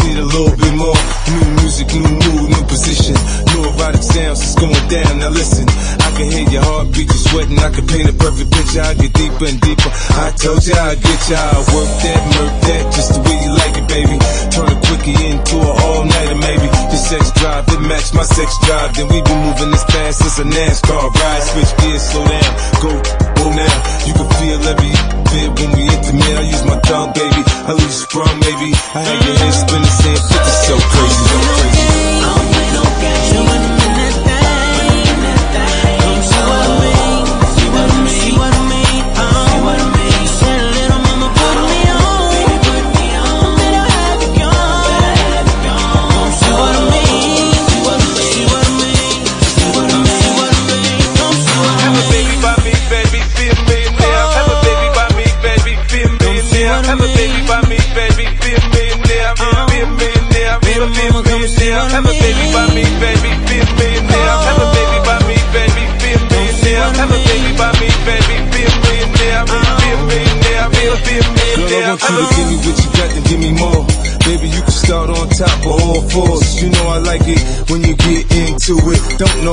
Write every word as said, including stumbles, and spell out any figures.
need a little bit more. New music, new mood, new position. New erotic sounds, it's going down. Now listen, I can hear your heartbeat, you sweating. I can paint a perfect picture. I get deeper and deeper. I told you I'd get you. I work that, murk that, just the way you like it, baby. Turn a quickie into an all-nighter, maybe. Your sex drive, it match my sex drive. Then we be moving this fast, it's a NASCAR ride. Switch gears, slow down, go, go now. You can feel every bit when we intimate. I use my tongue, baby. I leave you sprung, maybe. I have your head spinning, saying fifty, so crazy, so crazy. Have a baby by me, baby, be a millionaire, be a millionaire, be a millionaire. Have a baby by me, baby, be a millionaire. Have a baby by me, baby, be a millionaire. Have a baby by me, baby, be a millionaire, be a millionaire, be a millionaire. Girl, I want you to give me what you got, then give me more. Baby, you can start on top of all fours. You know I like it when you get into it. Don't know.